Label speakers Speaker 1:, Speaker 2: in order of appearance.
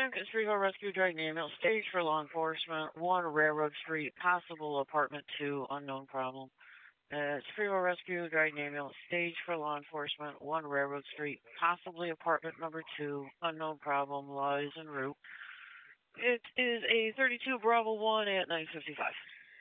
Speaker 1: 10, Street Rescue Dragon Ambulance, stage for law enforcement, 1 Railroad Street, possible apartment 2, unknown problem. Superior Rescue Dragon Ambulance, stage for law enforcement, 1 Railroad Street, possibly apartment number 2, unknown problem, law is en route. It is a 32 Bravo 1 at 9:55.